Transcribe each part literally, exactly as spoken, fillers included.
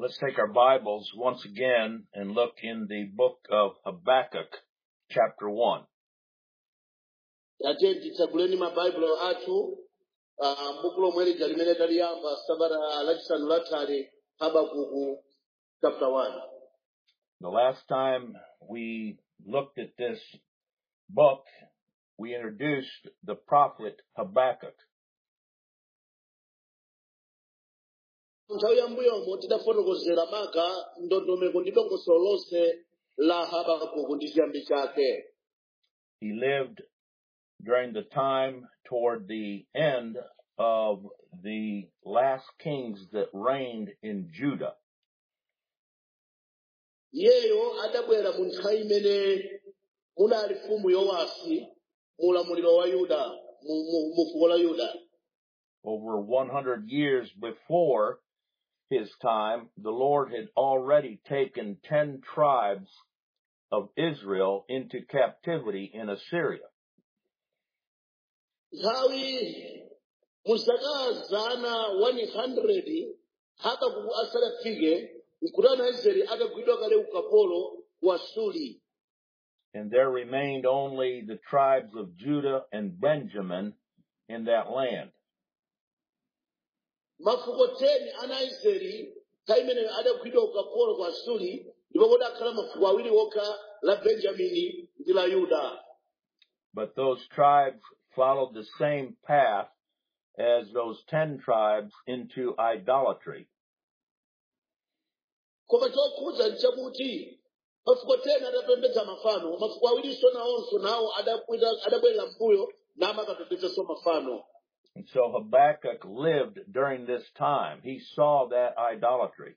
Let's take our Bibles once again and look in the book of Habakkuk, chapter one. Ate titsaguleni mabaibulo athu ah, m'buku lomwe lija limene taliyamba sabata lachisanu lathali Habakuku chapter one. The last time we looked at this book, we introduced the prophet Habakkuk. Nthawi yambuyomo tidafotokozera maka ndondomeko ndi dongosolo lonse la Habakuku ndi chiyambi chake. He lived during the time toward the end of the last kings that reigned in Judah. Iyeyo adabwera mu nthawi imene munali mfumu Yowasi mu ulamuliro wa Yuda mu mu- mu fuko la Yuda. Over one hundred years before his time, the Lord had already taken ten tribes of Israel into captivity in Assyria. Nthawi mu zaka zana one hundred Habakuku asanafike nkuti ana Israeli atagwidwa kale ukapolo wa Asuri. And there remained only the tribes of Judah and Benjamin in that land. Mafuko ten ana Israeli nthawi imene adagwidwa ukapolo kwa Asuri ndipo kodakhala mafuko awiri okha la Benjamini ndi la Yuda. But those tribes followed the same path as those ten tribes into idolatry. Koma chokhudza nchakuti mafuko ten adapembedza mafano, mafuko awirinso nawonso nawo adapita- adabwerera mbuyo namakapembedzanso mafano. And so Habakkuk lived during this time. He saw that idolatry.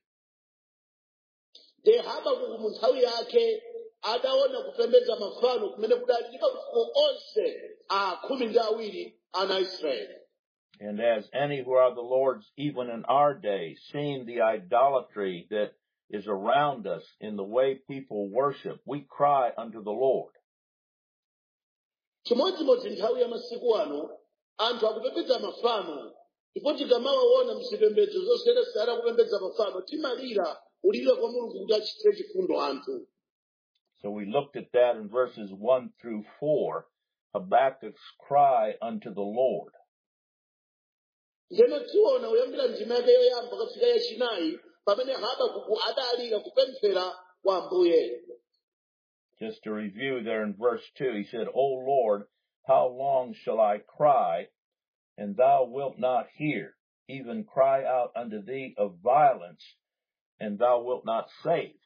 De Habakuku mu nthawi yake adaona kupembedza mafano kumene kudali ndi mafuko onse a khumi ndi awiri ana Israeli. And as any who are the Lord's, even in our day, seeing the idolatry that is around us in the way people worship, we cry unto the Lord. Chimodzimodzi nthawi ya masiku ano anthu akupembedza mafano ndipo tikamawaona mzipembedzo zosiyanasiyana kupembedza mafano timalira ulire kwa Mulungu kuti achitire chifundo anthu. So we looked at that in verses one through four, Habakkuk's cry unto the Lord. Ndeno tiona uyambira ndima yake yoyamba kafika yachinayi pamene Habakuku adalira kupemphera kwa Ambuye. Just to review there in verse two, he said, O Lord, how long shall I cry, and thou wilt not hear, even cry out unto thee of violence, and thou wilt not save?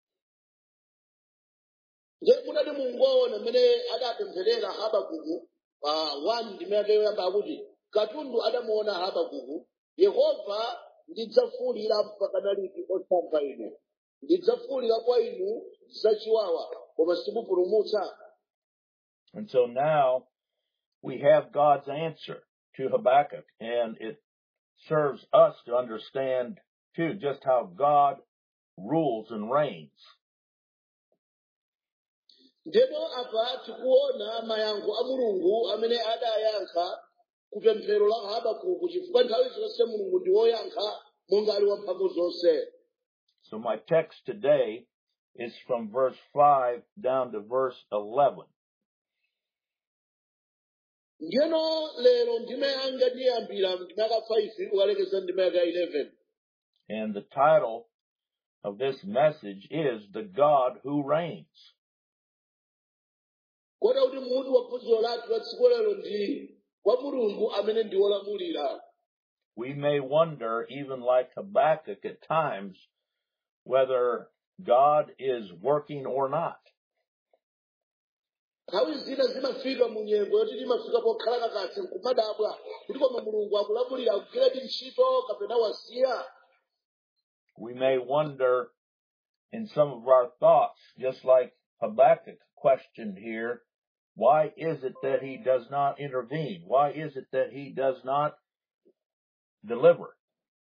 Nje kudati mungoona mmene adapempherera Habakuku pa one ndima yake yoyamba akuti katundu adamuona Habakuku, Yehova ndidzafuwulira mpaka liti osamva ine, ndidzafuwulira kwa inu zachiwawa koma simupulumutsa. And so now we have God's answer to Habakkuk, and it serves us to understand too just how God rules and reigns. Ndeno apa tikuona mayankho a Mulungu amene adayankha kupemphero la Habakuku chifukwa nthawi zonse Mulungu ndi woyankha monga ali wamphamvu zonse. So my text today is from verse five down to verse eleven. Ndiyeno lero ndime yanga ndiyambira ndime yaka five ukalekeza ndime yaka eleven. And the title of this message is The God Who Reigns. Kota kuti mutu wa phunziro lathu la tsiku lero ndi wa Mulungu amene ndi wolamulira. We may wonder, even like Habakkuk at times, whether God is working or not. Nthawi zina zimafika mu nyengo yoti timafika pokhala kakasi nkumadabwa kuti koma Mulungu akulamulira akugwiradi ntchito kapena wasiya. We may wonder in some of our thoughts, just like Habakkuk questioned here, why is it that he does not intervene? Why is it that he does not deliver?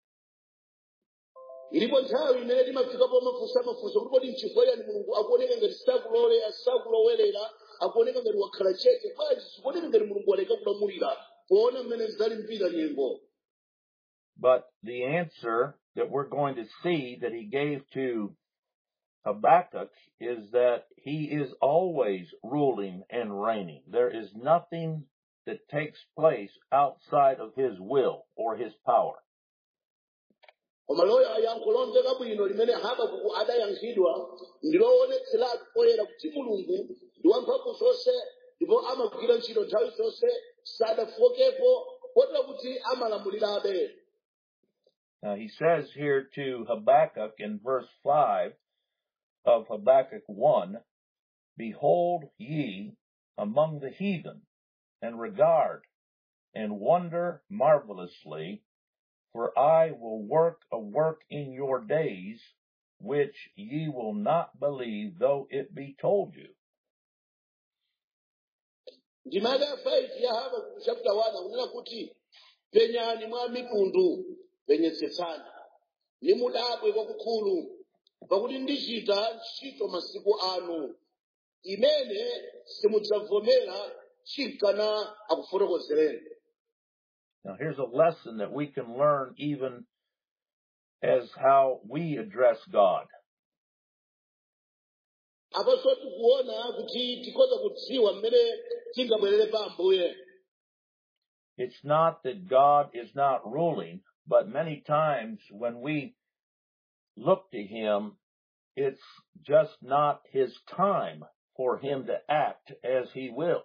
Ilipo nthawi imene timafikapo mafunso amafunso kuti kodi nchifukwa chani Mulungu akuoneka ngati sakulole sakulowerera akuoneka ngati wakhala chete bwanji zikuoneka ngati Mulungu waleka kulamulira poona mmene zali mpira nyengo. But the answer that we're going to see that he gave to Habakkuk is that he is always ruling and reigning. There is nothing that takes place outside of his will or his power. koma loyo yankho lomveka bwino limene Habakuku adayankhidwa ndiloonetseratu poyera kuti mulungu ndi wamphamvu zonse ndipo amagwira ntchito nthawi zonse sadafokepo kotero kuti amalamulirabe. Now he says here to Habakkuk in verse five of Habakkuk one, behold ye among the heathen, and regard and wonder marvelously, for I will work a work in your days, which ye will not believe, though it be told you. Ndimaka five ya Habakuku chapter one akunena kuti penyani mwa mitundu penyetsetsani nimudabwe kwakukulu pakuti ndichita ntchito masiku anu imene simudzavomera chikana akufotokozereni. Now here's a lesson that we can learn even as how we address God. Apaso tikuona kuti tikoza kudziwa mmene tingabwerere pa Ambuye. It's not that God is not ruling, but many times when we look to him, it's just not his time for him to act as he will.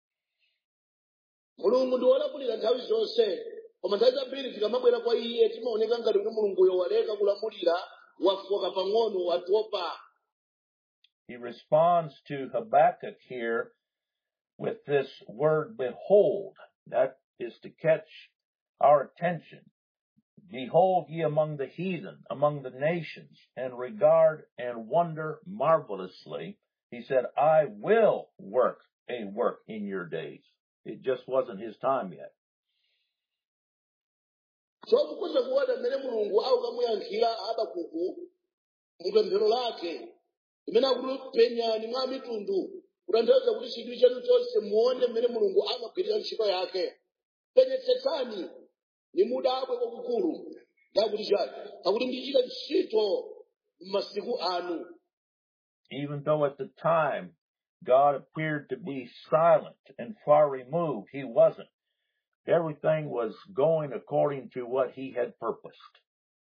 Mulungu ndi wolamulira nthawi zonse, koma nthawi zambiri tikamabwera kwa iye timaoneka ngati kuti mulunguyo waleka kulamulira, wafoka pang'ono, watopa. He responds to Habakkuk here with this word, behold. That is to catch our attention. Behold ye among the heathen, among the nations, and regard and wonder marvelously. He said, I will work a work in your days. It just wasn't his time yet. So mukuza kuona mmene mulungu akukamuyankhira Habakuku mupemphero lake imene akuti penyani mwa mitundu kutanthauza kuti chidwi chanu chonse muone mmene mulungu amagwirira ntchito yake. Penyetsetsani nimudabwe kwakukulu ndakuti chani akuti ndichita ntchito m'masiku anu. Even though at the time God appeared to be silent and far removed, he wasn't. Everything was going according to what he had purposed.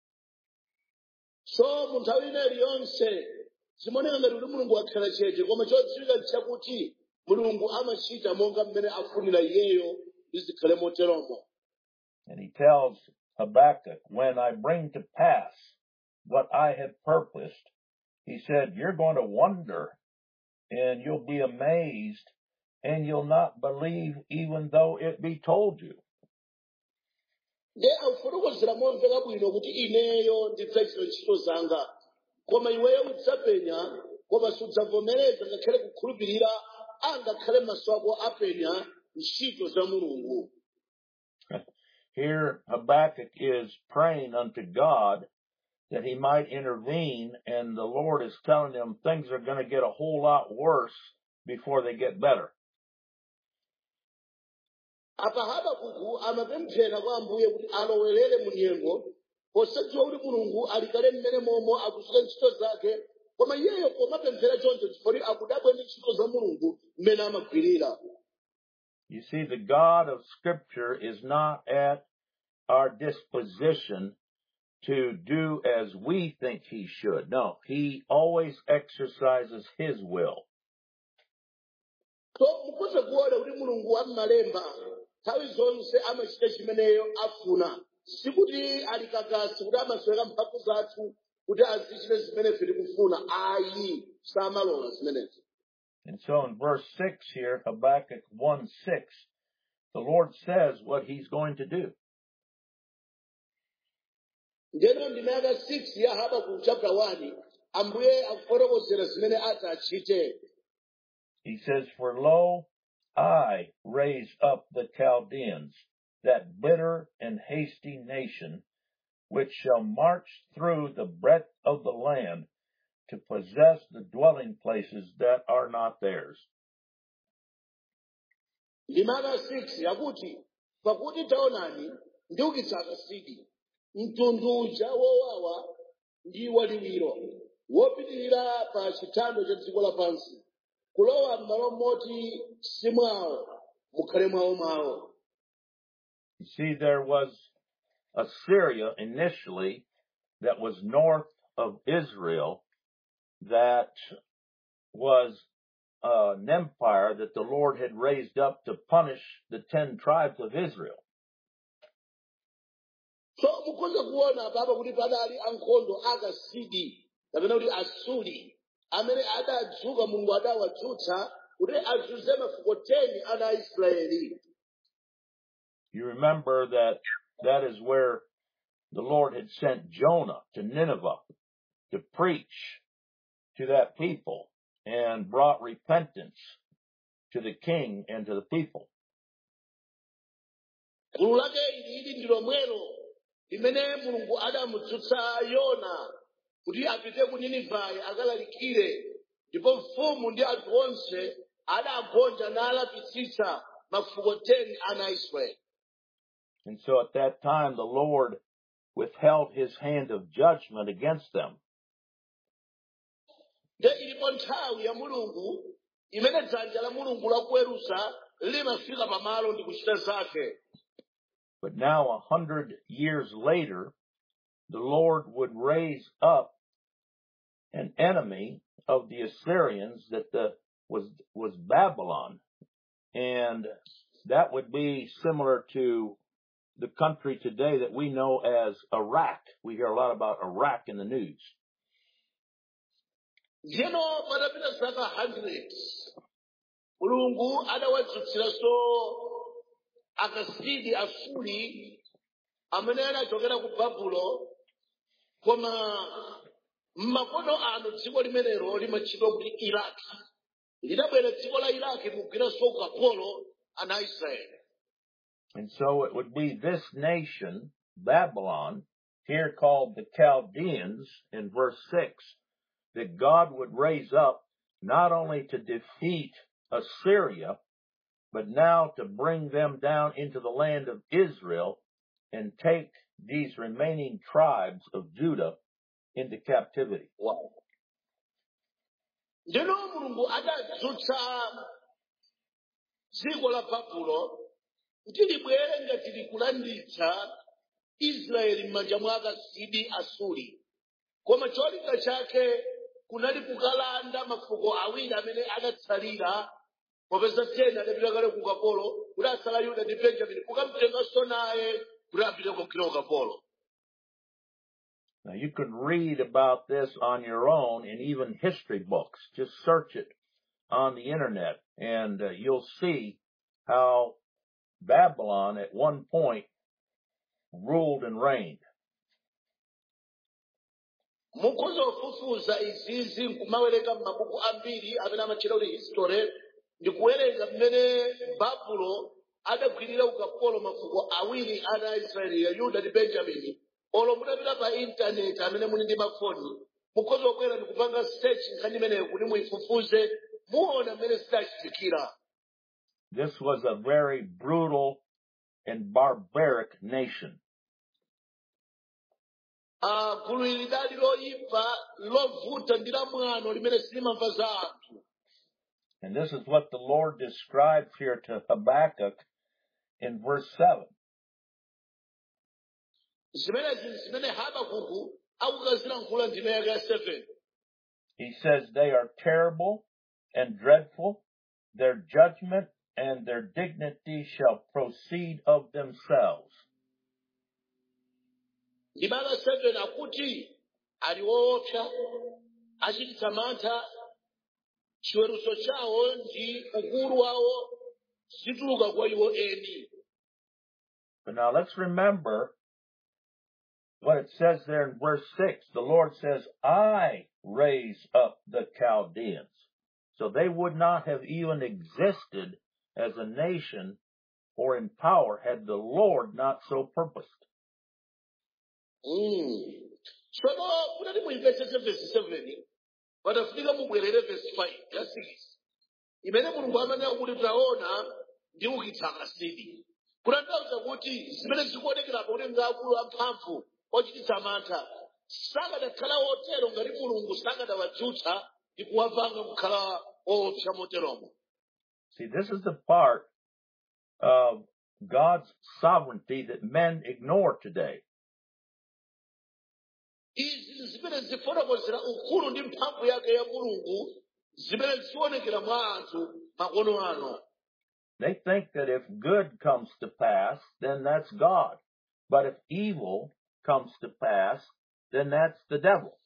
So munthawi ineyi yonse zimoneka ngati kuti mulungu wakhala chete, koma chodziwika chakuti mulungu amachita monga mmene afunira iyeyo ndi zikhale moteromo. And he tells Habakkuk, when I bring to pass what I had purposed, he said, you're going to wonder and you'll be amazed and you'll not believe even though it be told you. Nde akufotokozera momveka bwino kuti ineyo ndidzachita ntchito zanga, koma iweyo udzapenya, koma sudzavomereza ngakhale kukhulupirira angakhale maso ako apenya ntchito za mulungu. Here Habakkuk is praying unto God that he might intervene, and the Lord is telling him things are going to get a whole lot worse before they get better. Apa Habakuku amapemphera kwa Ambuye kuti alowerere mu nyengo, posadziwa kuti mulungu alikale mmene momwe akuchita ntchito zake, koma iyeyo pomapemphera choncho chifukwa akudabwa ndi ntchito za mulungu mmene amagwirira. You see, the God of Scripture is not at our disposition to do as we think he should. No, he always exercises his will. So mukuza kuona kuti mulungu ammalemba nthawi zonse amachita chimeneyo afuna, sikuti alikakasi kuti amasweka mphamvu zathu kuti azichite zimene ife tikufuna. Ayi, samalola zimenezi. And so in verse six here, Habakkuk one six, the Lord says what he's going to do. Ndeno ndimaka six ya Habakuku chapter one, Ambuye akufotokozera zimene adzachite. He says, for lo, I raise up the Chaldeans, that bitter and hasty nation, which shall march through the breadth of the land to possess the dwelling places that are not theirs. Ndimaka six yakuti pakuti taonani ndiukitsa akasidi mtundu uja wowawa ndi waliwiro wopitirira pa chithando cha dziko lapansi kulowa m'malo moti si mwawo mukhale mwawo mwawo. You see, there was Assyria initially that was north of Israel that was uh, an empire that the Lord had raised up to punish the ten tribes of Israel. So mukhoza kuona baba kuti padali ankhondo akasidi kapena kuti asuli amene adadzuka mulungu adawadzutsa kuti azunze mafuko ten ana Israeli. You remember that that is where the Lord had sent Jonah to Nineveh to preach to that people and brought repentance to the king and to the people. Gulu lake ili ndilo mwelo limene mulungu adamudzutsa Yona kuti apite ku Ninive akalalikire ndipo mfumu ndi anthu onse adagonja nalapitsitsa mafuko ten ana Israeli. And so at that time the Lord withheld his hand of judgment against them. Nde ilipo nthawi ya mulungu imene dzanja la mulungu lakuweruza limafika pamalo ndi kuchita zake. But now a hundred years later, the Lord would raise up an enemy of the Assyrians that the, was, was Babylon. And that would be similar to the country today that we know as Iraq. We hear a lot about Iraq in the news. Ndiyeno patapita zaka hundred mulungu adawadzutsiranso akasidi asuli amene anachokera ku Babulo koma m'makono ano dziko limenelo limatchedwa kuti Iraq. Lidabwera dziko la Iraq kugwiranso ukapolo ana Israeli. And so it would be this nation, Babylon, here called the Chaldeans in verse six, that God would raise up not only to defeat Assyria, but now to bring them down into the land of Israel and take these remaining tribes of Judah into captivity. Wow. Ndino mulungu adadzutsa dziko la Babulo kuti libwere ngati likulanditsa Israeli m'manja mwa akasidi asuli. Koma cholinga chake kunali kukalanda mafuko awiri amene adatsalira popeza tena adapita kale ku ukapolo kuti asala Yuda ndi Benjamini kukamtenganso naye kuti apite kukagwira ukapolo. Now you could read about this on your own in even history books. Just search it on the internet and uh, you'll see how Babylon at one point ruled and reigned. Mukhoza kufufuza izizi nkumawerenga m'mabuku ambiri amene amatchedwa kuti history ndi kuwerenga mmene Babulo adagwirira ukapolo mafuko awiri ana Israeli ya Yuda ndi Benjamini. Olo mutapita pa internet amene muli ndi mafoni mukhoza kubwera ndi kupanga search nkhani imeneyo kuti muyifufuze muona mmene zidachitikira. This was a very brutal and barbaric nation. Ah, gulu ili lidali loyipa lovuta ndi la mwano limene silimamva za anthu. And this is what the Lord describes here to Habakkuk in verse seven. Zimenezi zimene Habakuku akukazilankhula ndime yake ya seven. He says they are terrible and dreadful. Their judgment and their dignity shall proceed of themselves. Ndime ya seven akuti ali woopsa achititsa mantha chiweruzo chawo ndi ukulu wawo zituluka kwa iwo eni. But now let's remember what it says there in verse six. The Lord says, I raise up the Chaldeans. So they would not have even existed as a nation or in power had the Lord not so purposed. Mm. So no, kunati muimvetsetse verse seven, patafika mubwerere verse five ya six. Imene mulungu amanena kuti taona ndiukitsa akasidi. Kutanthauza kuti zimene zikuonekera kuti ngakulu amphamvu ochititsa mantha sakanakhala otero ngati mulungu sakanawadzutsa ndi kuwapanga kukhala oopsa moteromo. See, this is the part of God's sovereignty that men ignore today. Izi zimene zifotokozera ukulu ndi mphamvu yake ya mulungu zimene zionekera mwa anthu makono ano. They think that if good comes to pass, then that's God. But if evil comes to pass, then that's the devil.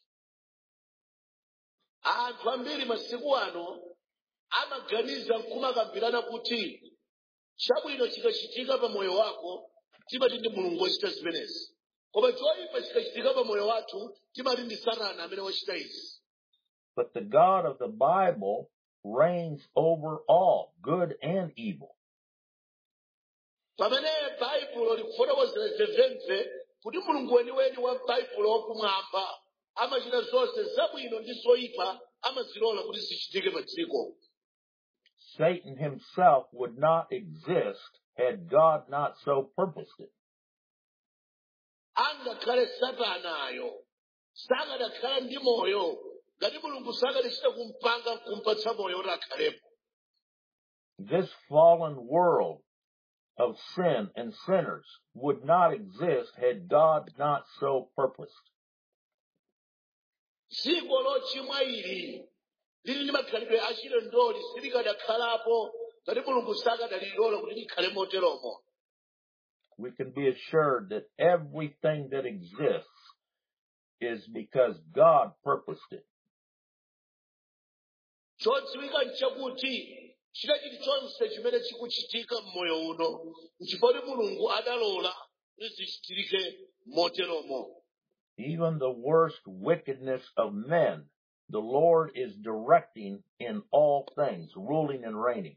Anthu ambiri masiku ano amaganiza nkumakambirana kuti chabwino chikachitika pa moyo wako timati ndi mulungu wachita zimenezi, koma choyipa chikachitika pa moyo wathu timati ndi Satana amene wachita izi. But the God of the Bible reigns over all, good and evil. Pamene Baibulo likufotokozera zevemve kuti mulungu weniweni wa Baibulo wakumwamba amachita zonse zabwino ndi zoyipa amazilola kuti zichitike pa dziko. Satan himself would not exist had God not so purposed it. Angakhale Satanayo sakanakhala ndi moyo ngati mulungu sakanachita kumpanga kumpatsa moyo kuti akhalepo. This fallen world of sin and sinners would not exist had God not so purposed. Dziko lochimwa ili lili ndi makhalidwe achilendoli silikadakhalapo ngati mulungu sakanalilola kuti likhale moteromo. We can be assured that everything that exists is because God purposed it. Chodziwika nchakuti china chilichonse chimene chikuchitika mmoyo uno nchifukwa mulungu adalola kuti zichitike moteromo. Even the worst wickedness of men, the Lord is directing in all things, ruling and reigning.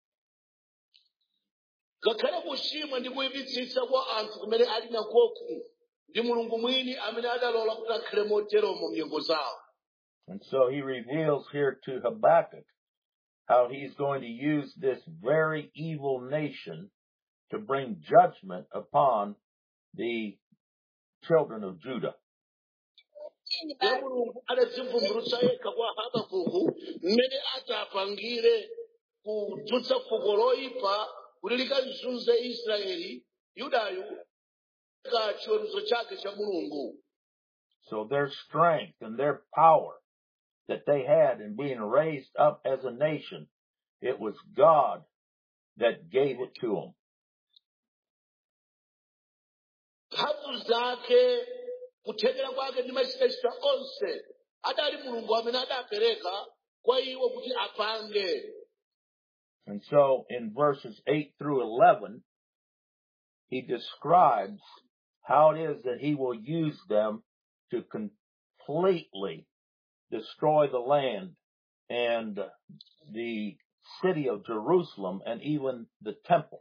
Ngakhale kuchimwa ndi kuyipitsitsa kwa anthu kumene ali nakoku ndi mulungu mwini amene adalola kuti akhale moteromo mnyengo zawo. And so he reveals here to Habakkuk how he's going to use this very evil nation to bring judgment upon the children of Judah. Ya mulungu adadzivumbulutsa yekha kwa Habakuku mmene atapangire kudzutsa fuko loyipa kuti likazunze Israeli, Yudayu ka chiweruzo chake cha mulungu. So their strength and their power that they had in being raised up as a nation, it was God that gave it to them. Mphamvu zake kuthekera kwake ndi machitachita onse adali mulungu amene adapereka kwa iwo kuti apange. And so in verses eight through eleven, he describes how it is that he will use them to completely destroy the land and the city of Jerusalem and even the temple.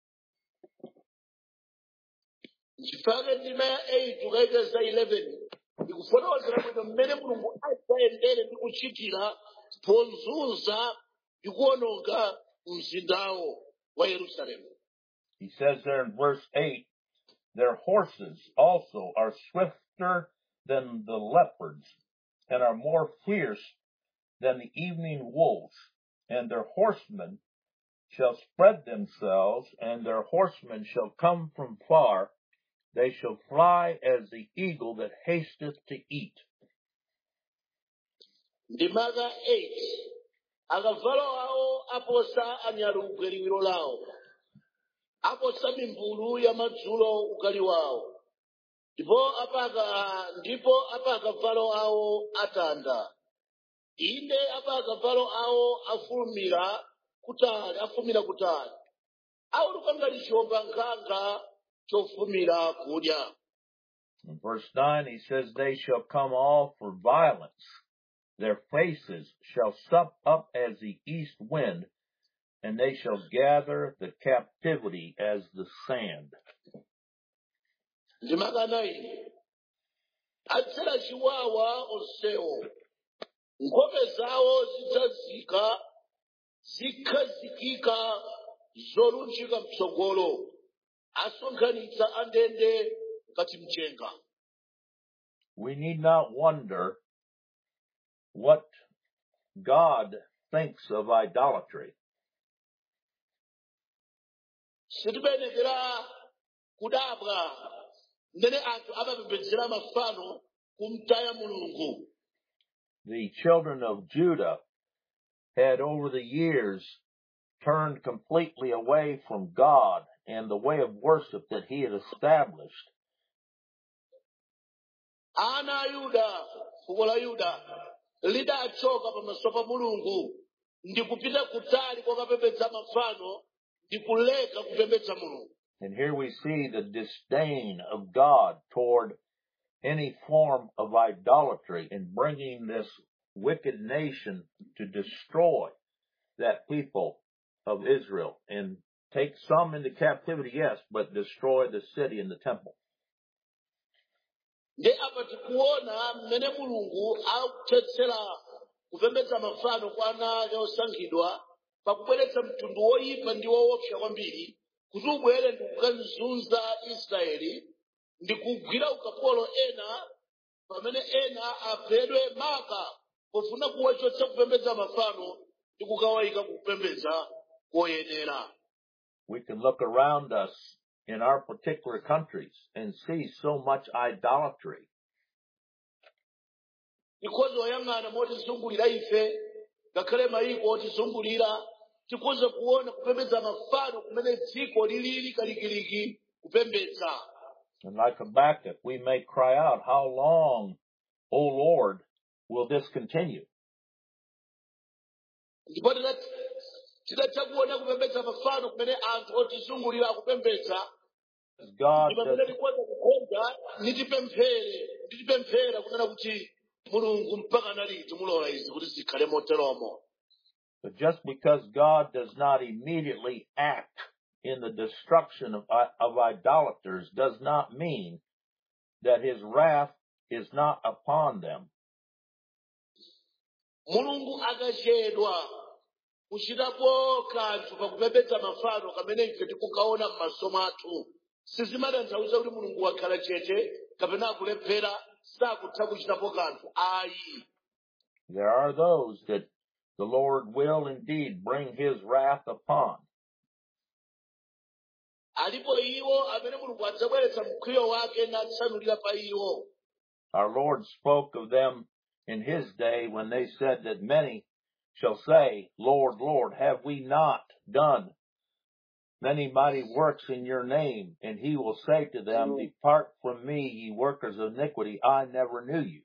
Chifukwa ndima ya eight ukaita za eleven ikufotokozera bwino mmene mulungu adzayendere ndi kuchitira pozunza ndi kuwononga mzindawo wa Yerusalemu. He says there in verse eight, their horses also are swifter than the leopards and are more fierce than the evening wolves, and their horsemen shall spread themselves, and their horsemen shall come from far. They shall fly as the eagle that hasteth to eat. Ndimaka eight. Akavalo awo aposa anyalugwe liwiro lawo. Aposa mimbulu ya madzulo ukali wawo. Ndipo apaka ndipo apaka valo awo atanda. Inde apaka valo awo afumira kutali, afumira kutali. Awo lukanga lichomba nkanga chofumira kudya. In verse nine, he says, they shall come all for violence. Their faces shall sup up as the east wind, and they shall gather the captivity as the sand. Ndimaka nine. Atsela chiwawa onsewo. Nkhope zawo zidzazika, zikhazikika zolunjika mtsogolo. Asonkhanitsa andende ngati mchenga. we need not wonder what God thinks of idolatry. sitibenekera kudabwa mmene anthu amapembedzera mafano kumtaya mulungu. The children of Judah had over the years turned completely away from God and the way of worship that he had established. Ana a Yuda, fuko la Yuda, lidachoka pamaso pa mulungu ndi kupita kutali kokapembedza mafano ndi kuleka kupembedza mulungu. And here we see the disdain of God toward any form of idolatry in bringing this wicked nation to destroy that people of Israel and take some into captivity, yes, but destroy the city and the temple. Ndi apa tikuona mmene mulungu akuthetsera kupembedza mafano kwa ana ake osankhidwa pakubweretsa mtundu woyipa ndi woopsa kwambiri kuti ubwere ndi kukazunza Israeli ndi kugwira ukapolo ena pamene ena aphedwe maka pofuna kuwachotsa kupembedza mafano ndi kukawayika kupembedza koyenera. We can look around us in our particular countries and see so much idolatry. Tikhoza oyang'ana motizungulira ife ngakhale mayiko otizungulira tikhoza kuona kupembedza mafano kumene dziko lilili kalikiliki kupembedza. And like Habakkuk, we may cry out, how long, O Lord, will this continue? Ndipo tidatha kuona kupembedza mafano kumene anthu otizungulira akupembedza. God Ndipo pamene tikhoza kukhonza nitipemphere nitipemphera kunena kuti mulungu mpaka naliti mulola izi kuti zikhale moteromo. But just because God does not immediately act in the destruction of, of idolaters does not mean that his wrath is not upon them. Mulungu akachedwa kuchitapo kanthu pakupembedza mafano kamene ife tikukaona m'maso mwathu sizimatanthauza kuti mulungu wakhala chete kapena akulephera sakutha kuchitapo kanthu ayi. There are those that the Lord will indeed bring his wrath upon. Alipo iwo amene mulungu adzabweretsa mkwiyo wake natsanulira pa iwo. Our Lord spoke of them in his day when they said that many shall say, Lord, Lord, have we not done many mighty works in your name? And he will say to them, depart from me, ye workers of iniquity, I never knew you.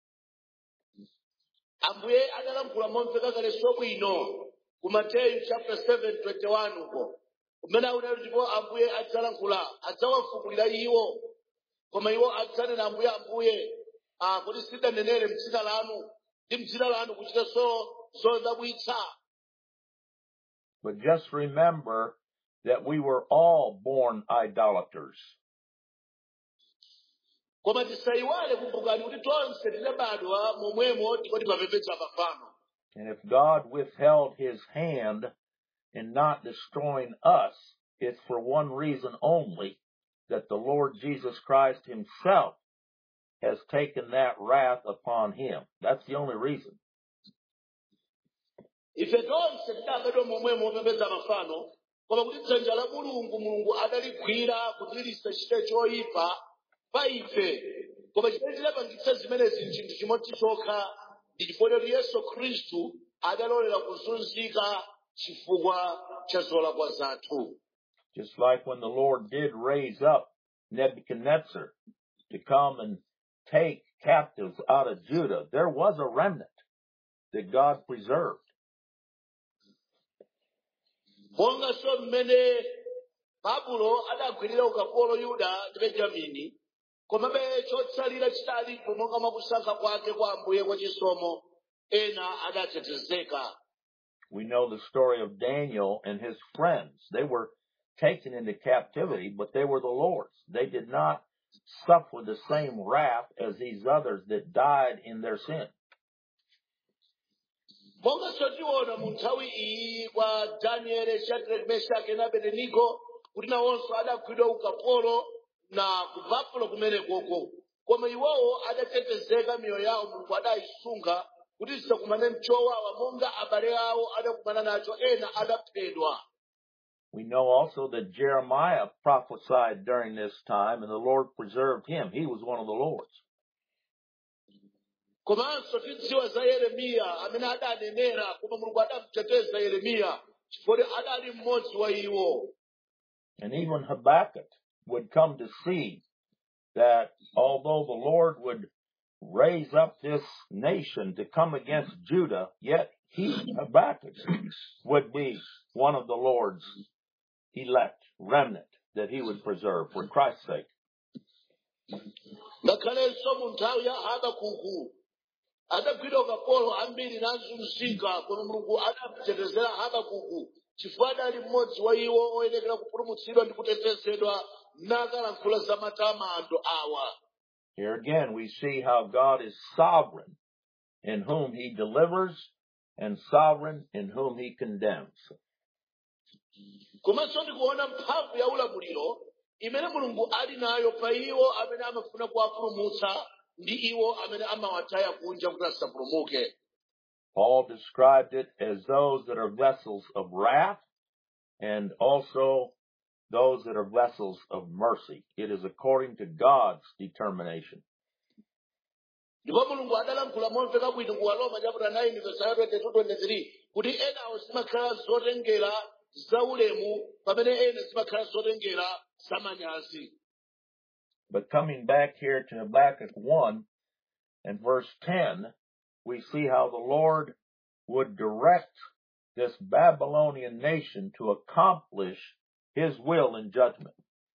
Ambuye adalankhula momveka kale bwino ku Mateyu chapter seven twenty-one uko. Kumene akunena ndipo Ambuye adzalankhula adzawafukulira iwo koma iwo adzanena Ambuye Ambuye ah kuti sidanenere m'dzina lanu ndi m'dzina lanu kuchita so zodabwitsa. But just remember that we were all born idolaters. Koma tisayiwale kumbukani kuti tonse tinabadwa momwemo ndipo timapembedza mafano. And if God withheld his hand in not destroying us, it's for one reason only, that the Lord Jesus Christ himself has taken that wrath upon him. That's the only reason. Ife tonse tidabadwa momwemo opembedza mafano, koma kuti dzanja la mulungu mulungu adaligwira kuti lisachite choyipa pa ife. Koma chimene chidapangitsa zimenezi n'chinthu chimodzi chokha ndi chifukwa kuti Yesu Khristu adalolera kuzunzika chifukwa cha zolakwa zathu. Just like when the Lord did raise up Nebuchadnezzar to come and take captives out of Judah, there was a remnant that God preserved. Monga so mmene Babulo adagwirira ukapolo Yuda ndi Benjamini, komabe chotsalira chidalipo monga mwakusankha kwake kwa Ambuye kwa chisomo ena adatetezeka. We know the story of Daniel and his friends. They were taken into captivity, but they were the Lord's. They did not suffer the same wrath as these others that died in their sin. Monga sotiona mu nthawi iyi kwa Daniel, Shadrach, Meshach na Abednego kuti nawonso adagwidwa ukapolo na ku Babulo kumene koko. koma iwowo adatetezeka miyoyo yawo mulungu adayisunga kuti zisakumane mchowawa monga abale awo adakumana nacho ena adaphedwa. We know also that Jeremiah prophesied during this time, and the Lord preserved him. He was one of the Lord's. Komanso tidziwa za Yeremiya amene adanenera koma mulungu adamuteteza Yeremiya chifukwa adali mmodzi wa iwo. And even Habakkuk would come to see that although the Lord would raise up this nation to come against Judah, yet he, Habakkuk, would be one of the Lord's elect, remnant, that he would preserve for Christ's sake. Ngakhalenso mu nthawi ya Habakuku adagwidwa ukapolo ambiri nazunzika koma mulungu adamutetezera Habakuku chifukwa adali mmodzi wa iwo oyenekera kupulumutsidwa ndi kutetezedwa nakalankhula za matamando awa. Here again we see how God is sovereign in whom he delivers and sovereign in whom he condemns. Komanso ndikuona mphamvu ya ulamuliro imene mulungu ali nayo pa iwo amene amafuna kuwapulumutsa ndi iwo amene amawataya kunja kuti asapulumuke. Paul described it as those that are vessels of wrath and also those that are vessels of mercy. It is according to God's determination. Ndipo mulungu adalankhula momveka bwino ku Aroma chapter nine verse twenty-two twenty-three kuti ena awo zimakhala zotengera zaulemu pamene ena zimakhala zotengera zamanyazi. But coming back here to Habakkuk one and verse ten, we see how the Lord would direct this Babylonian nation to accomplish his will in judgment.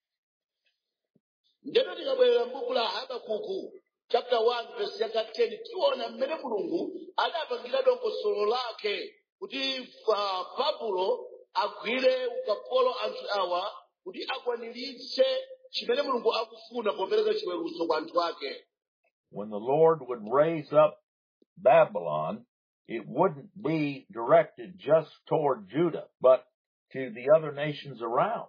Ndeno tikabwerera m'buku la Habakuku chapter one verse yaka ten tiona mmene mulungu adapangira dongosolo lake kuti Babulo agwire ukapolo anthu awa kuti akwaniritse chimene mulungu akufuna popereka chiweruzo kwa anthu ake. When the Lord would raise up Babylon, it wouldn't be directed just toward Judah, but to the other nations around.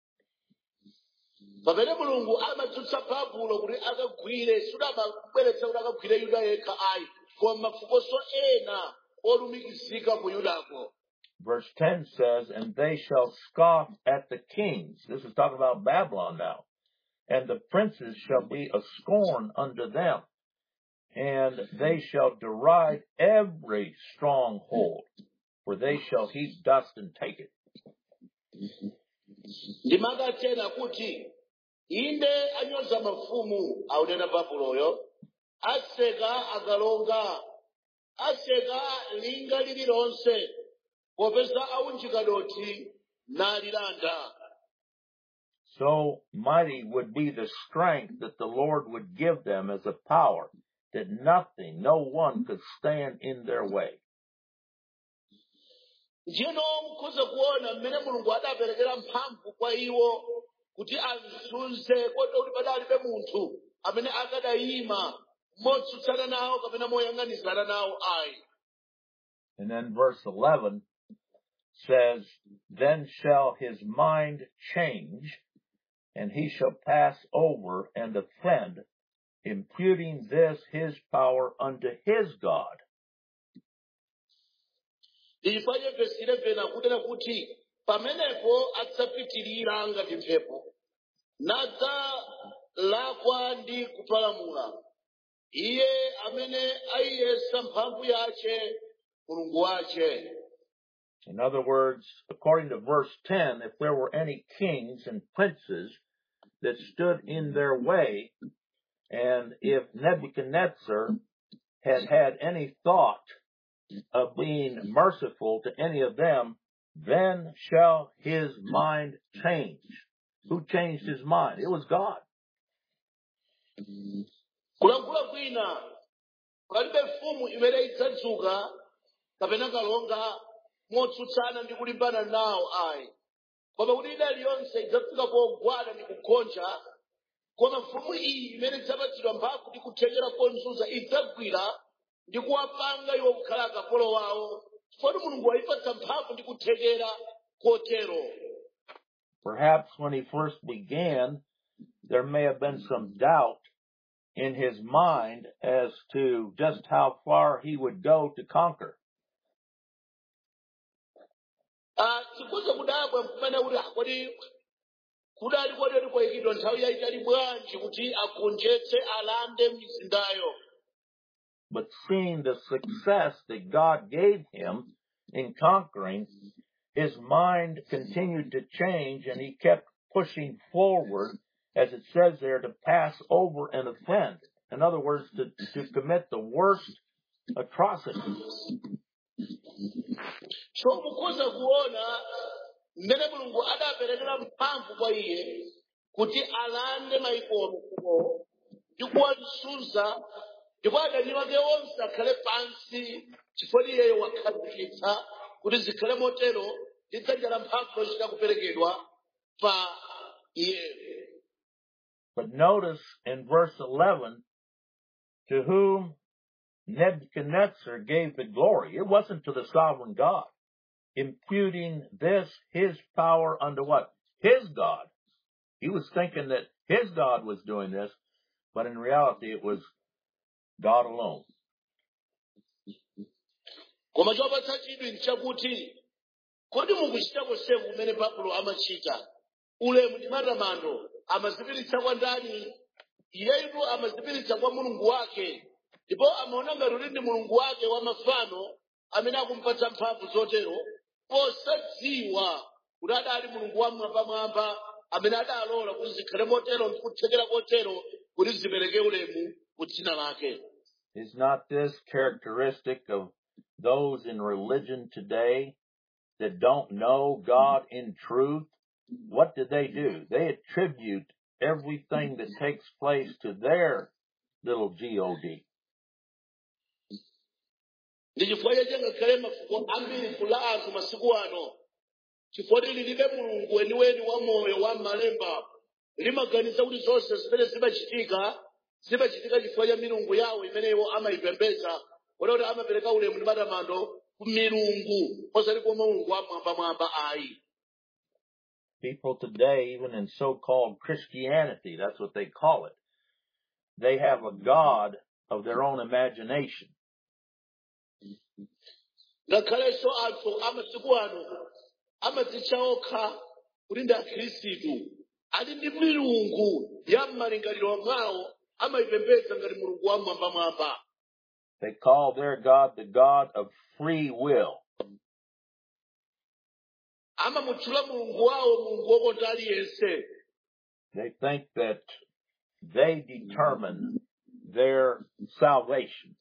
Pamene mulungu amadzutsa Babulo kuti akagwire sudamabweretsa kuti akagwire Yuda yekha ayi koma mafukonso ena olumikizika ku Yudako. Verse ten says, and they shall scoff at the kings. This is talking about Babylon now. And the princes shall be a scorn unto them. And they shall deride every stronghold, for they shall heap dust and take it. Ndimanga tena kuti inde anyoza mafumu aunena Babuloyo aseka akalonga aseka linga lililonse popeza aunjika doti nalilanda. So mighty would be the strength that the Lord would give them as a power, that nothing, no one could stand in their way. Njeno mukhoza kuona mmene mulungu adaperekera mphamvu kwa iwo kuti azunze kodi kuti padalibe munthu amene akadayima motsutsana nawo kapena moyang'anizana nawo ayi. And then verse eleven says, then shall his mind change, and he shall pass over and offend, imputing this his power unto his God. Ndifanye verse eleven akutena kuti pamenepo adzapitirira ngati mphepo nadza lakwa ndi kupalamula iye amene ayiyesa mphamvu yace mulungu wace. In other words, according to verse ten, if there were any kings and princes that stood in their way, and if Nebuchadnezzar had had any thought of being merciful to any of them, then shall his mind change. Who changed his mind? It was God. Kulankhula kwina palibe mfumu imene idzadzuka kapena kalonga motsutsana ndi kulimbana nawo ayi koma kuti idali yonse idzafika pogwada ndi kugonja koma mfumu iyi imene idzapatsidwa mphamvu ndi kuthekera konzunza idzagwira ndi kuwapanga iwo kukhala akapolo wawo chifukwa mulungu wayipatsa mphamvu ndi kuthekera kotero. Perhaps when he first began, there may have been some doubt in his mind as to just how far he would go to conquer. Ah, chikuza kudabwa kumene kuti kodi kudali kodi kwayikidwa nthawi yayitali bwanji kuti agonjetse alande mizindayo. But seeing the success that God gave him in conquering, his mind continued to change and he kept pushing forward, as it says there, to pass over and offend. In other words, to, to commit the worst atrocities. So mukoza kuona mmene Mulungu adaperekera mphamvu kwa iye kuti alande maikomo ndi kuwazunza ndipo adani wake onse akhale pansi chifukwa iye wakhazikitsa kuti zikhale motero ndi dzanja la mphamvu lochita kuperekedwa pa iye. But notice in verse eleven, to whom Nebuchadnezzar gave the glory. It wasn't to the sovereign God, imputing this, his power, unto what? His God. He was thinking that his God was doing this, but in reality it was God alone. Koma chopatsa chidwi nchakuti kodi mukuchita konse kumene Paulo amachita ulemu ndi matamando amazipiritsa kwa ndani? Iyetu amazipiritsa kwa Mulungu wake, ndipo amaona ngati kuti ndi Mulungu wake wa mafano amene akumpatsa mphamvu zotero, posadziwa kuti adali Mulungu wamwambamwamba amene adalola kuti zikhale motero ndi kuthekera kotero kuti zipereke ulemu ku dzina lake. Is not this characteristic of those in religion today that don't know God in truth? What do they do? They attribute everything that takes place to their little God. Ndi chifukwa chake ngakhale mafuko ambiri kula anthu masiku ano chifukwa lilibe Mulungu weniweni wa moyo wa malemba limaganiza kuti zonse zimene zimachitika zimachitika chifukwa cha milungu yawo imeneyo amayipembedza kuti amapereka ulemu ndi matamando ku milungu osati kwa Mulungu wamwambamwamba ayi. People today, even in so-called Christianity, that's what they call it, they have a God of their own imagination. Ngakhalenso anthu amasiku ano amadzitcha okha kuti ndi akhristu ali ndi milungu ya m'malingaliro mwawo amayipembedza ngati Mulungu wamwambamwamba. They call their God the God of free will. Amamutchula Mulungu wawo Mulungu wokonda aliyense. They think that they determine their salvation.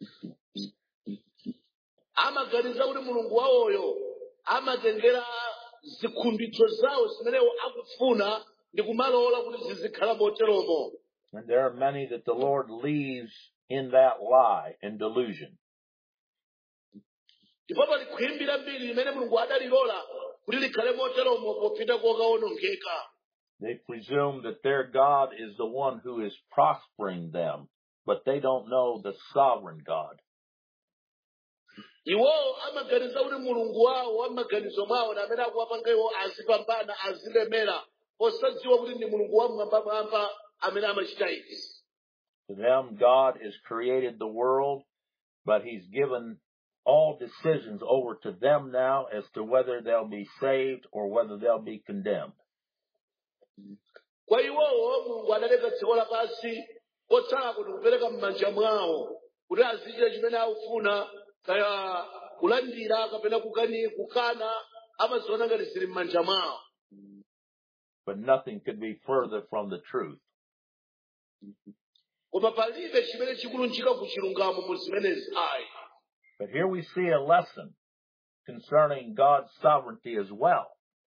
Amaganiza kuti Mulungu wawoyo amatengera zikhumbitso zawo zimenewo akufuna ndi kumalola kuti zizikhala moteromo. And there are many that the Lord leaves in that lie and delusion. Ndipo pali khwimbi lambiri limene Mulungu adalilola kuti likhale moteromo popita kokawonongeka. They presume that their God is the one who is prospering them, but they don't know the sovereign God. Iwo amaganiza kuti Mulungu wawo amaganizo mwawo na amene akuwapanga iwo azipambana azilemera osadziwa kuti ndi Mulungu wamwambamwamba amene amachita izi. To them, God has created the world, but he's given all decisions over to them now as to whether they'll be saved or whether they'll be condemned. Kwa iwowo Mulungu adaleka dziko lapansi kotsala kuti kupereka m'manja mwawo kuti azichita chimene akufuna, kaya kulandira kapena kukani kukana amaziona ngati zili m'manja mwawo. But nothing could be further from the truth. Koma palibe chimene chikulunjika ku chilungamo mu zimenezi ayi. But here we see a lesson concerning God's sovereignty as well.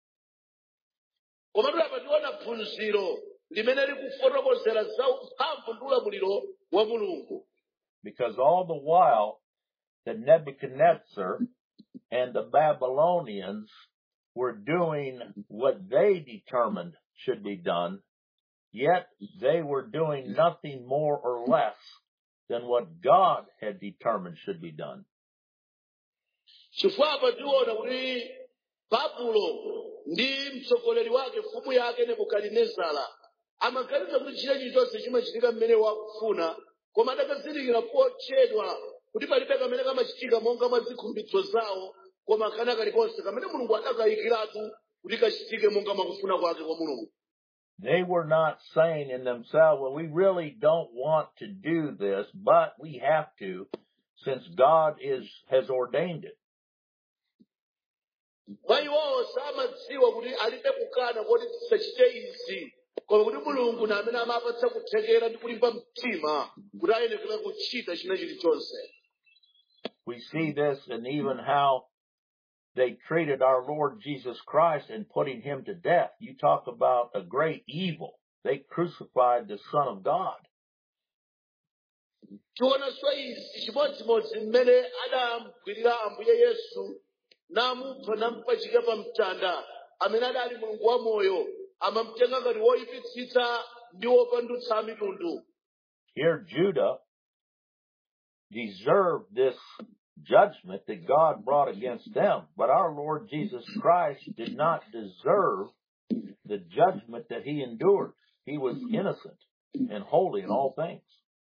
Koma tulapa tiona phunziro limene likufotokozera za mphamvu ndi ulamuliro wa Mulungu. Because all the while that Nebuchadnezzar and the Babylonians were doing what they determined should be done, yet they were doing nothing more or less than what God had determined should be done. Chifukwa apa tiona kuti Babulo ndi mtsogoleri wake mfumu yake Nebukadinezara amaganiza kuti chile chilichonse chimachitika mmene wakufuna, koma adakazindikira potchedwa kuti palibe kamene kamachitika monga mwa zikhumbidzo zawo koma kana kalikonse kamene mulungu adakayikiratu kuti kachitike monga mwakufuna kwake kwa mulungu. They were not saying in themselves, well, we really don't want to do this, but we have to, since God is has ordained it. Mwa iwowo samadziwa kuti alibe kukana kuti tisachite izi koma kuti mulungu na amene amapatsa kuthekera ndi kulimba mtima kuti ayenekera kuchita china chilichonse. We see this in even how they treated our Lord Jesus Christ in putting him to death. You talk about a great evil. They crucified the Son of God. Tiona so izi chimodzimodzi mmene adamgwirira Ambuye Yesu namupha nampachika pa mtanda amene adali mulungu wa moyo amamutenga ngati woyipitsitsa ndi wopandutsa mitundu. Here Judah deserved this judgment that God brought against them, but our Lord Jesus Christ did not deserve the judgment that he endured. He was innocent and holy in all things.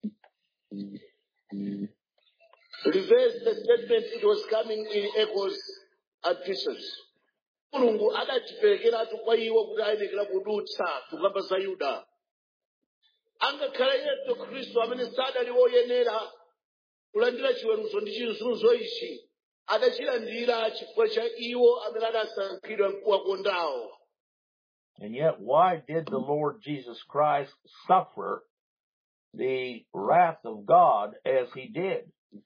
Reverse the statement, it was coming in echoes and pieces. Mulungu adachiperekeratu kwa iwo kuti ayenekera kudutsa kukamba za Yuda. Angakhale Yesu Khristu amene sadali woyenera kulandira chiweruzo ndi chizunzo ichi adachilandira chifukwa cha iwo amene adasankhidwa kuwakondawo. And yet, why did the Lord Jesus Christ suffer the wrath of God as he did?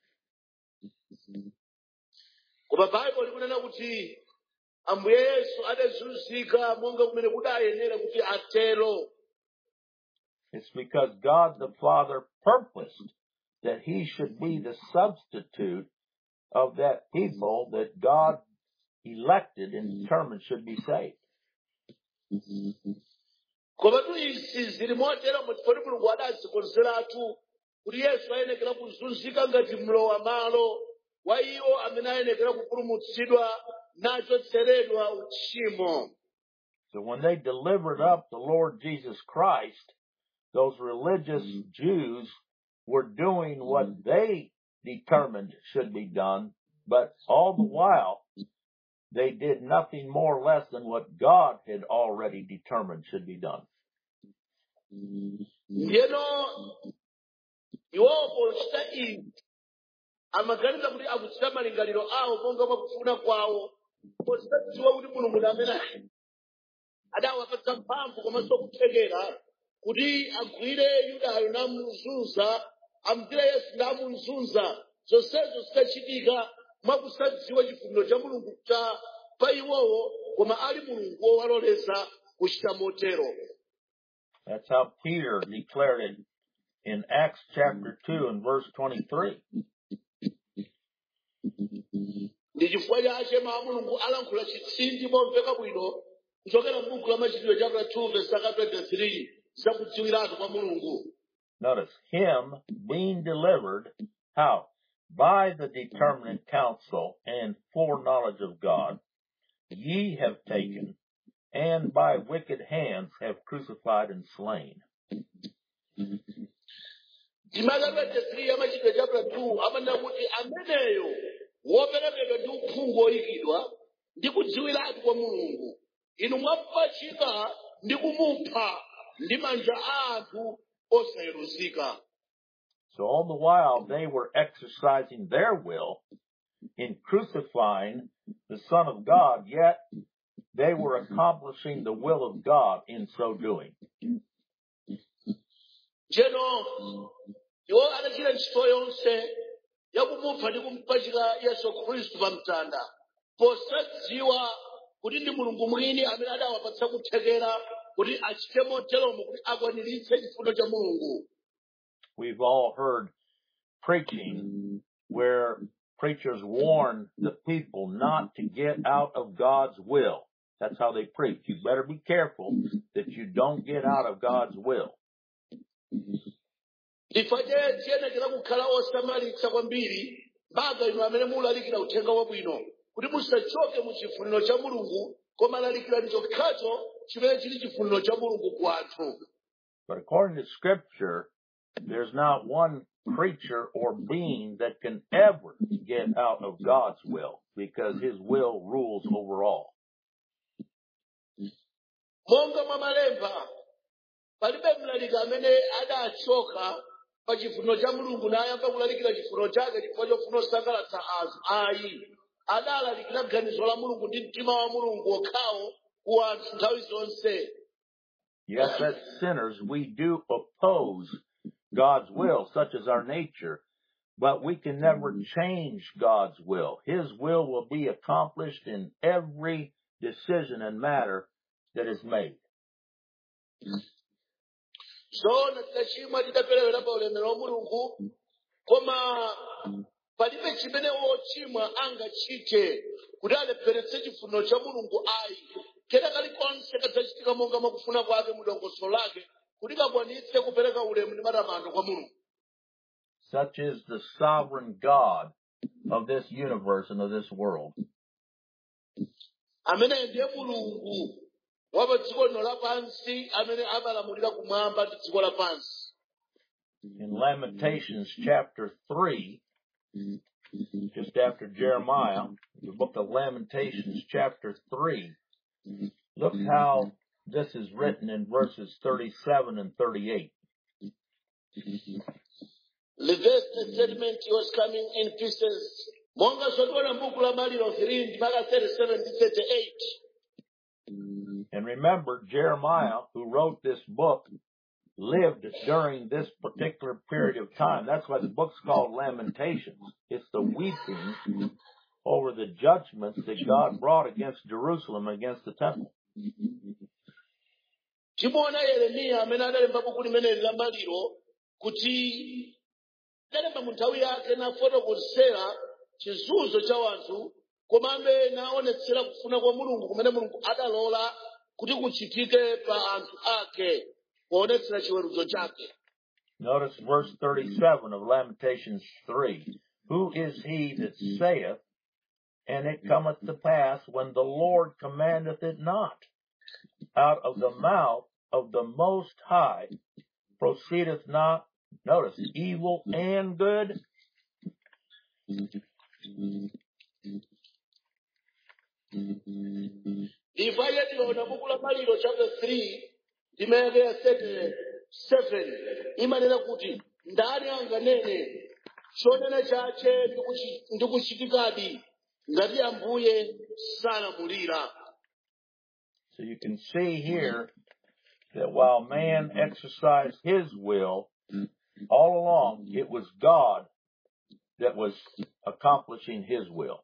Koma Bible likunena kuti Ambuye Yesu adazunzika monga kumene kudayenera kuti atero. It's because God the Father purposed that he should be the substitute of that people that God elected and determined should be saved. Koma tu izi zili motero mutipoti mulungu adazikonzeratu kuti Yesu ayenekera kuzunzika ngati mlowa malo wa iwo amene ayenekera kupulumutsidwa nachotseredwa uchimo. So when they delivered up the Lord Jesus Christ, those religious Jews were doing what they determined should be done, but all the while they did nothing more or less than what God had already determined should be done. Yeno iwo pochita izi amaganiza kuti akuchita malingaliro awo monga mwakufuna kwawo posadziwa kuti mulungu ndi amene adawapatsa mphamvu komanso kuthekera kuti agwire Yudayo namuzunza amugwire Yesu namuzunza zonsezo zitachitika mwakusadziwa chifuniro cha mulungu cha pa iwowo koma ali mulungu wowaloleza kuchita motero. That's how Peter declared it in Acts chapter two and verse twenty-three. Ndi chifukwa chache mawu a mulungu alankhula chitsindi momveka bwino kuchokera m'buku la Machitidwe chapter two verse twenty-three zakudziwiratu kwa mulungu. Notice, him being delivered, how? By the determinate counsel and foreknowledge of God, ye have taken, and by wicked hands have crucified and slain. Ndimaka twenty-three ya Machitidwe chapter two amanena kuti ameneyo woperekedwa ndi uphungu oyikidwa ndi kudziwiratu kwa mulungu inu mwapachika ndi kumupha ndi manja a anthu osayeruzika. So all the while they were exercising their will in crucifying the Son of God, yet they were accomplishing the will of God in so doing. Jeno, iwo adachita ntchito yonse yakumupha ndi kumpachika Yesu Khristu pa mtanda posadziwa kuti ndi mulungu mwini amene adawapatsa kuthekera kuti achite moteromo kuti akwaniritse chifundo cha mulungu. We've all heard preaching where preachers warn the people not to get out of God's will. That's how they preach. You better be careful that you don't get out of God's will. Ifaje tiyenekera kukhala osamalitsa kwambiri mpaka inu amene mulalikira uthenga wabwino kuti musachoke mu chifuniro cha mulungu koma lalikirani chokhacho chimene chili chifuniro cha mulungu kwathu. But according to Scripture, There's not one creature or being that can ever get out of God's will, because his will rules over all. monga mwa malemba palibe mlaliki amene adachoka pa chifuniro cha mulungu nayamba kulalikira chifuniro chake chifukwa chofuna kusangalatsa anthu ayi adalalikira ganizo la mulungu ndi mtima wa mulungu wokhawo ku anthu nthawi zonse. Yes, as sinners, we do oppose God's will, such as our nature, but we can never change God's will. His will will be accomplished in every decision and matter that is made. Zoona tidachimwa tidaperewera pa ulemerero wa mulungu, koma palibe chimene wochimwa angachite kuti alepheretse chifuniro cha mulungu ayi. Kena kalikonse kadzachitika monga mwakufuna kwake mudongosolo lake kuti kakwanitse kupereka ulemu ndi matamando kwa mulungu. Such is the sovereign God of this universe and of this world. Amene ndiye mulungu wa pa dziko lino lapansi amene amalamulira kumwamba ndi dziko lapansi. In Lamentations chapter three, just after Jeremiah, the book of Lamentations chapter three, look how this is written in verses thirty-seven and thirty-eight. The verse statement was coming in pieces. Monga sotola mbuku la maliro three ndimaka thirty-seven to thirty-eight. And remember, Jeremiah, who wrote this book, lived during this particular period of time. That's why the book's called Lamentations. It's the weeping over the judgments that God brought against Jerusalem, against the temple. Chimona Yeremiya amene adalemba buku limene la maliro kuti adalemba mu nthawi yake nafotokozera chizunzo cha anthu komabe naonetsera kufuna kwa mulungu kumene mulungu adalola kuti kuchitike pa anthu ake kuonetsera chiweruzo chake. Notice verse thirty-seven of Lamentations three. Who is he that saith, and it cometh to pass when the Lord commandeth it not? Out of the mouth of the Most High proceedeth not, notice, evil and good. If I had to know Maliro chapter three, the man thirty-seven, imanena kuti ndani anganene chonena chache ndikuchitikadi ngati ambuye sanamulira. So you can see here that while man exercised his will, all along it was God that was accomplishing his will.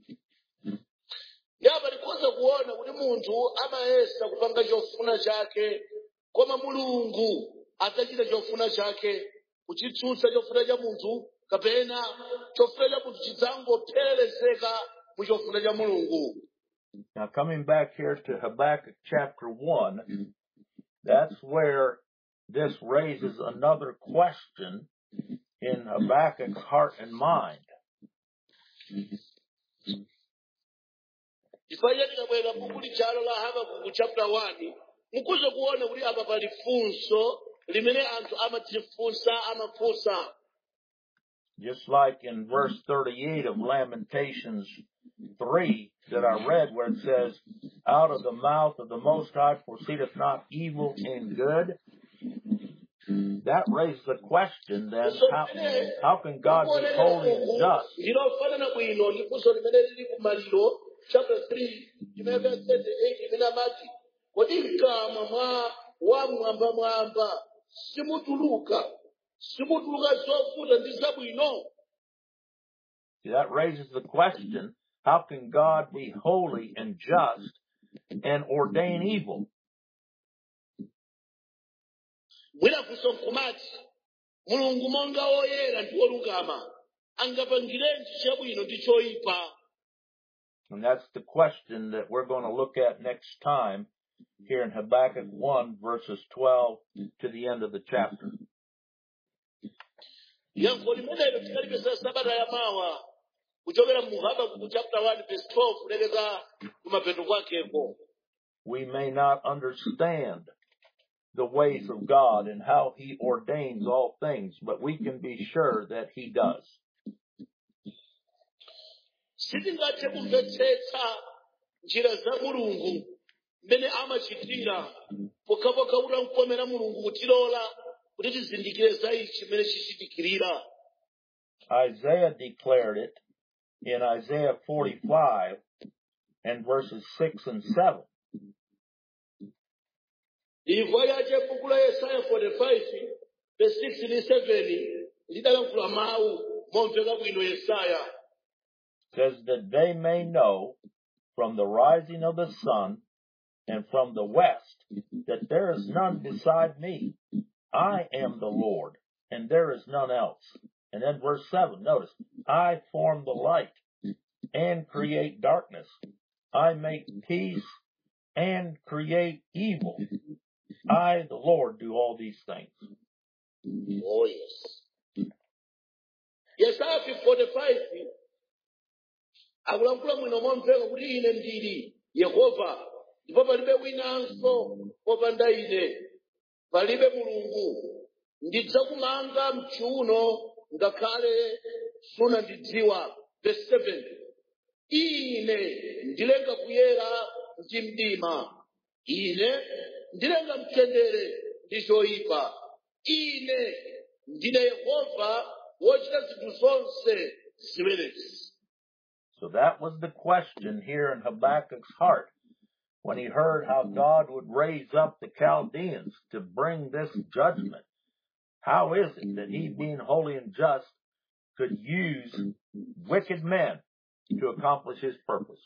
Yaba likoza kuona kuti munthu amayesa kupanga chofuna chake koma mulungu atachita chofuna chake kuchitsutsa chofuna cha munthu kapena chofuna cha munthu chidzangophererezeka mu chofuna cha mulungu. Now coming back here to Habakkuk chapter one, that's where this raises another question in Habakkuk's heart and mind. Chifukwa tikabwera buku lijalo la Habakkuk chapter one, mukuzo kuona kuti apa pali funso limene anthu amadzifunsa amafunsa. Just like in verse thirty-eight of Lamentations three that I read, where it says, out of the mouth of the Most High proceedeth not evil and good. That raises the question then, how, how can God be holy and just? Ndinofanana bwino ndi funso limene lili ku Maliro chapter three, verse thirty-eight, imene amati kodi mkamwa mwa wamwamba mwamba simutuluka simutuluka zofuta ndi zabwino. That raises the question, how can God be holy and just and ordain evil? Mwina funso nkumati mulungu monga oyera ndi wolungama angapangirenji chabwino ndi choyipa. And that's the question that we're going to look at next time here in Habakkuk one, verses twelve to the end of the chapter. Yankho limenelo tikalipesa sabata ya mawa kuchokera mu Habakkuk chapter one verse twelve kulekeza kumapeto kwakeko. We may not understand the ways of God and how he ordains all things, but we can be sure that he does. sitingathe kumvetsetsa njira za mulungu mmene amachitira pokhapokha kuti amkomera mulungu kutilola kuti tizindikire za ichi chimene chichitikirira. Isaiah declared it in Isaiah forty-five and verses six and seven. Imva yache buku la Yesaya forty-five verse six and seven lidalankhula mawu momveka bwino Yesaya. Says that they may know from the rising of the sun and from the west that there is none beside me. I am the Lord, and there is none else. And then verse seven, notice, I form the light and create darkness. I make peace and create evil. I, the Lord, do all these things. Oh, yes. Yesaya forty-five akulankhula mwino momveka kuti ine ndili Yehova, ndipo palibe winanso popanda ine, palibe mulungu. Ndidzakumanga mchiuno ngakhale sunandidziwa. Verse seven, ine ndilenga kuyera ndi mdima, ine ndilenga mtendere ndi choyipa, ine ndine Yehova wochita zinthu zonse zimenezi. So that was the question here in Habakkuk's heart when he heard how God would raise up the Chaldeans to bring this judgment. How is it that he, being holy and just, could use wicked men to accomplish his purpose?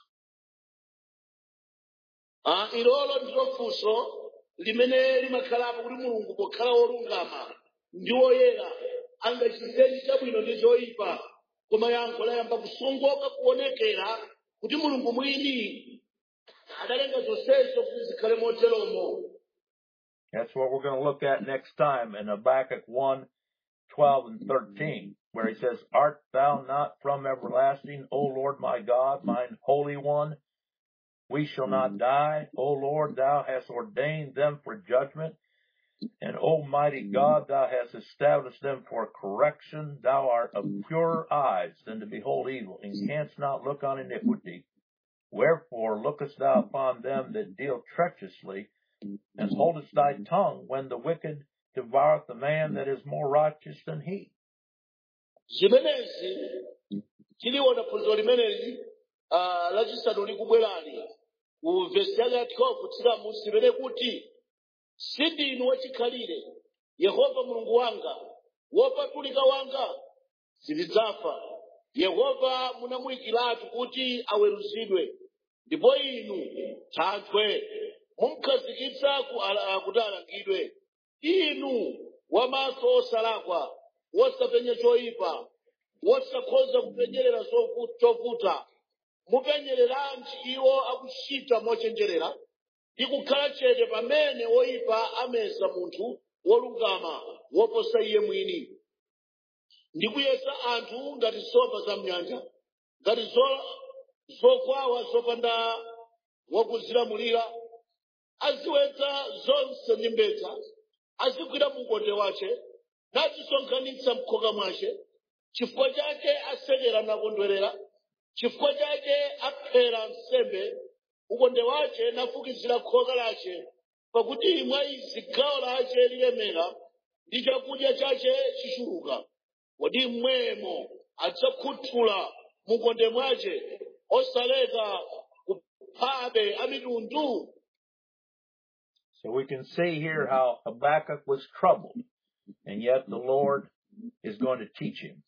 Ah, ilolo ndilo funso limene limakhalapo kuti mulungu pokhala wolungama ndi woyera angachite chabwino ndi choyipa, koma yankho layamba kusongoka kuonekera kuti mulungu mwini adalenga zonsezo kuti zikhale moteromo. That's what we're going to look at next time in Habakkuk one, twelve and thirteen, where he says, Art thou not from everlasting, O Lord my God, mine Holy One? We shall not die. O Lord, thou hast ordained them for judgment. And Almighty God, thou hast established them for correction. Thou art of purer eyes than to behold evil, and canst not look on iniquity. Wherefore lookest thou upon them that deal treacherously, and holdest thy tongue when the wicked devoureth the man that is more righteous than he. Zimenezi tiliona phunziro limeneli lachisanu likubwerani ku vesi yake ya twelve tsika musimene kuti sindinu wachikhalire Yehova mulungu wanga, wopatulika wanga sindidzafa. Yehova munamuyikiratu kuti aweruzidwe, ndipo inu thanthwe mumkhazikitsa kuti alangidwe. Inu wamaso osalakwa, wosapenya choyipa, wosakhoza kupenyerera chovuta, mupenyereranji iwo akuchita mochenjerera, ndi kukhala chete pamene woyipa ameza munthu wolungama woposa iye mwini. Ndi kuyesa anthu ngati nsomba za mnyanja, ngati zokwawa zopanda wakuzilamulira. Aziwetsa zonse ndi mbedza, azigwira mkonde wace, nazisonkhanitsa m'khoka mwace. Chifukwa chake asekera nakondwerera, chifukwa chake aphera nsembe, ukonde wace nafukizira khoka lace, pakuti mwa izi gawo lace lilemera ndi chakudya chace chichuluka. Kodi mmwemo adzakhuthula mukonde mwace osaleka kuphabe a mitundu. So we can see here how Habakkuk was troubled, and yet the Lord is going to teach him.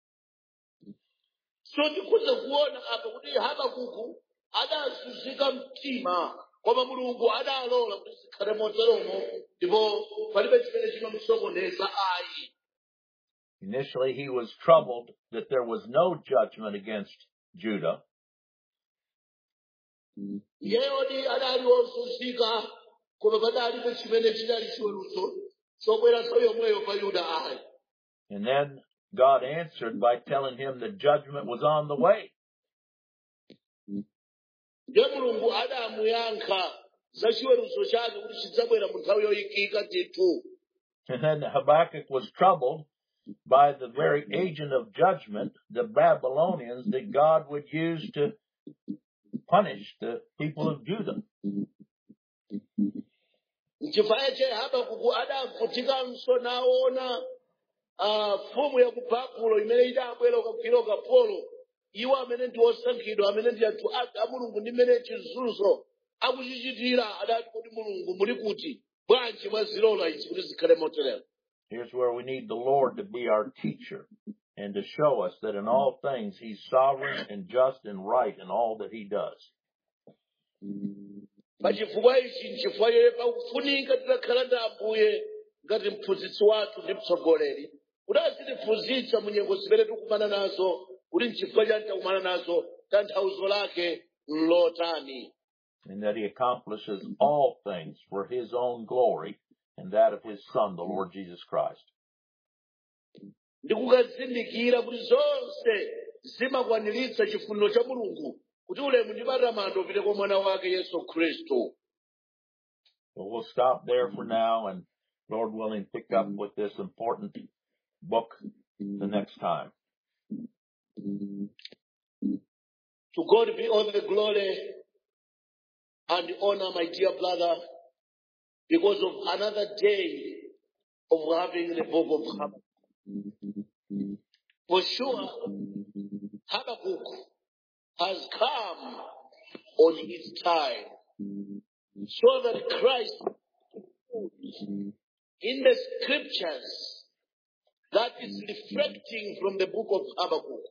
So ndikhoza kuona apa kuti Habakuku adazunzika mtima, koma mulungu adalola kuti zikhale moteromo, ndipo palibe chimene chimamusokoneza ayi. Initially, he was troubled that there was no judgment against Judah. Yeyodi adali wozunzika, koma padalibe chimene chinali chiweruzo chobwera nthawi yomweyo pa Yuda ayi. And then God answered by telling him the judgment was on the way. Ndiye mulungu adamuyankha za chiweruzo chake kuti chidzabwera mu nthawi yoyikika ndithu. And then Habakkuk was troubled by the very agent of judgment, the Babylonians, that God would use to punish the people of Judah. N'chifukwa che Habakuku adavutikanso naona mfumu ya ku Babulo imene idabwera ukagwira ukapolo, iwo amene ndi osankhidwa amene ndi anthu a Mulungu ndi mmene chizunzo akuchichitira, adati kuti Mulungu muli kuti bwanji mwazilola izi kuti zikhale moterero. Here's where we need the Lord to be our teacher and to show us that in all things He's sovereign and just and right in all that He does. Pachifukwa ichi n'chifukwa iye pakufunika titakhala ndi Ambuye ngati mphunzitsi wathu ndi mtsogoleri, kuti azitiphunzitsa mu nyengo zimene tikumana nazo, kuti n'chifukwa chani takumana nazo, tanthauzo lake n'lotani. And that He accomplishes all things for His own glory and that of His Son, the Lord Jesus Christ. Ndikukazindikira kuti zonse zimakwaniritsa chifuniro cha Mulungu, kuti ulemu ndi matamando upite kwa mwana wake Yesu Khristu. Well, we'll stop there for now, and Lord willing, pick up with this important book the next time. To God be all the glory and honor, my dear brother, because of another day of having the book of Habakkuk. For sure, Habakkuk has come on its time, so that Christ in the scriptures that is reflecting from the book of Habakkuk.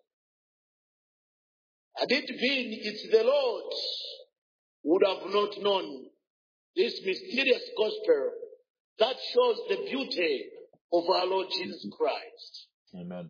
Had it been it's the Lord would have not known this mysterious gospel that shows the beauty of our Lord Jesus Christ. Amen.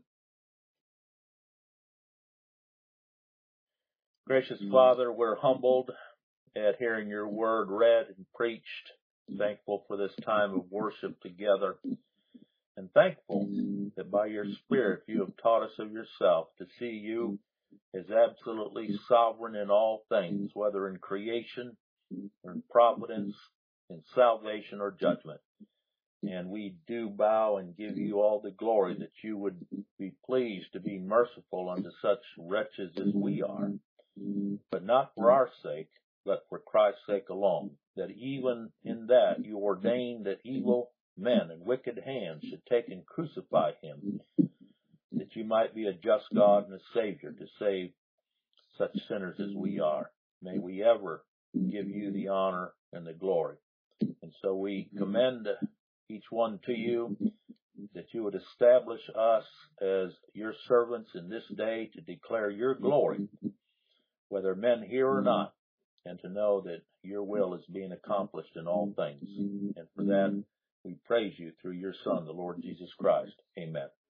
Gracious Father, we're humbled at hearing your word read and preached, thankful for this time of worship together, and thankful that by your Spirit you have taught us of yourself to see you as absolutely sovereign in all things, whether in creation or in providence, in salvation or judgment. And we do bow and give you all the glory that you would be pleased to be merciful unto such wretches as we are, but not for our sake, but for Christ's sake alone, that even in that you ordained that evil men and wicked hands should take and crucify him, that you might be a just God and a Savior to save such sinners as we are. May we ever give you the honor and the glory. And so we commend each one to you, that you would establish us as your servants in this day to declare your glory, whether men hear or not, and to know that your will is being accomplished in all things. And for that, we praise you through your Son, the Lord Jesus Christ. Amen.